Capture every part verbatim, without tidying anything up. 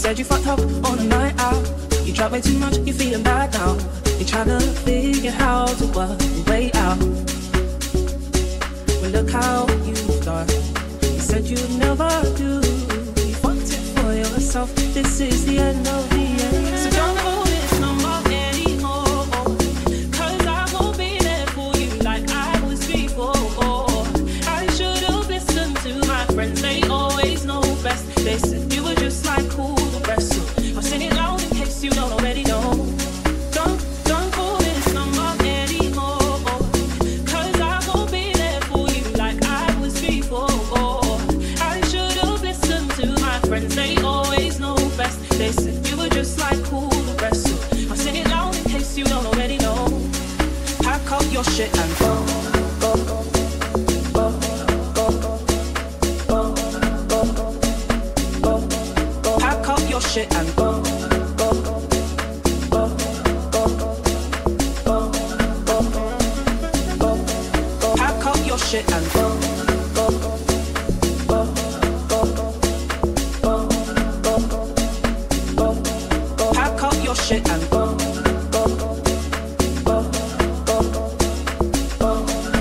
said you fucked up on a night out. You drank way too much, you're feeling bad now. You're trying to figure how to work your way out. Well, look how you've done. You said you'd never do. You fucked it for yourself. This is the end of the end. So don't call this number anymore, 'cause I won't be there for you like I was before. I should have listened to my friends, they always know best. They said you were just like all the rest, so I'll sing it loud in case you don't already know. Don't, don't call this number anymore, 'cause I won't be there for you like I was before. I should have listened to my friends, they always know best. They said you were just like all the rest, so I'll sing it loud in case you don't already know. Pack up your shit and go, go, go, go, go, go, go, go, go. Pack up your shit and go, go, go, go, go, go, go, go, go. Pack up your shit and go, go, go, go, go, go, go, go, go. Pack up your shit and go, go, go, go, go, go, go,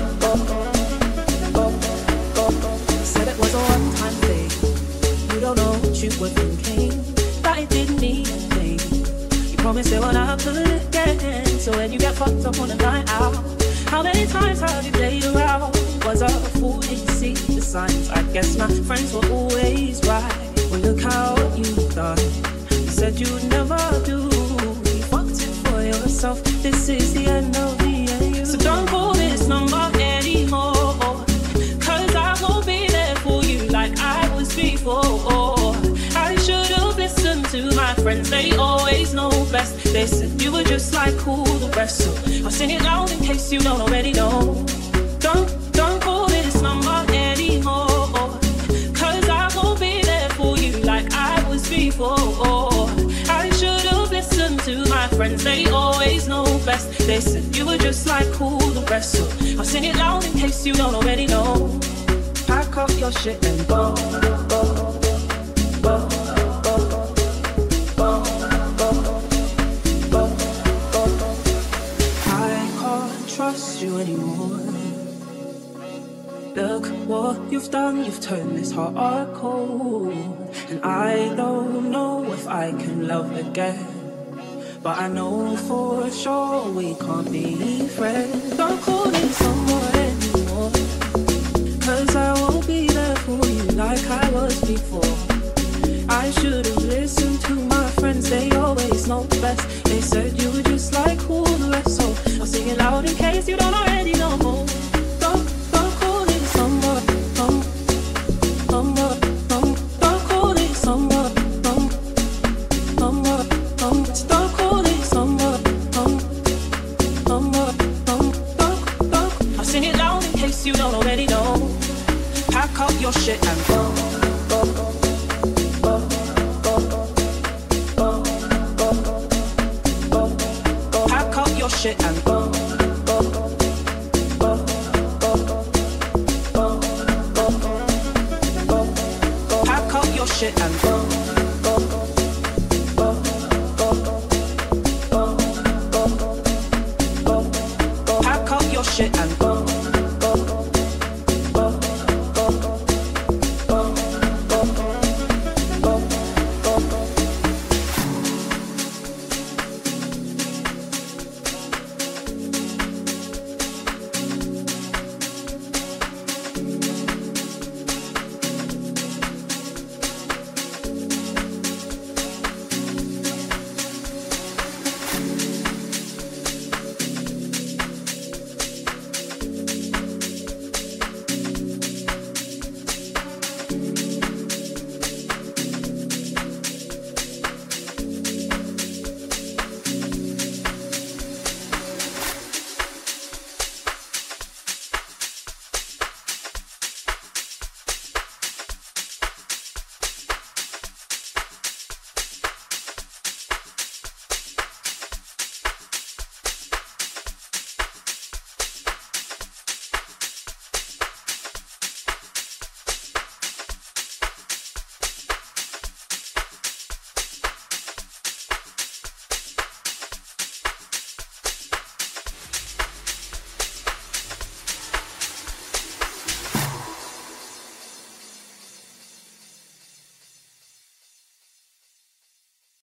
go, go, go. Said it was a one-time thing. You don't know what you were thinking. That it didn't mean a thing. You promised it would happen again. So when you get fucked up on a night out, how many times have you played around? Was I a fool? Did you see the signs? I guess my friends were always right. Well, look how you've done. You said you'd never do. You fucked it for yourself. This is the end of the end. So don't call this number anymore, 'cause I won't be there for you like I was before. I should have listened to my friends, they always know best. They said you were just like all the rest, so I'll sing it loud in case you don't already know. Don't, don't call this number anymore, 'cause I won't be there for you like I was before. I should have listened to my friends, they always know best. They said you were just like all the rest, so I'll sing it loud in case you don't already know. Pack up your shit and go, go, go, go, go, go, go, go, go. I can't trust you anymore. Look what you've done, you've turned this heart cold. And I don't know if I can love again, but I know for sure we can't be friends. Don't call me someone anymore, 'cause I won't be there for you like I was before. I should have listened to my friends, they always know best. They said you were just like all the rest, so I'll sing it loud in case you don't already know. Don't, don't call me someone, um, um, um, don't call me someone, um, um, um, don't call me someone, um, um, um, don't, don't. I'll sing it loud in case you don't already know. Pack up your shit and go, go, go, go, go, go, go, go, go. Pack up your shit and go, go, go, go, go, go, go, go, go. Pack up your shit and go.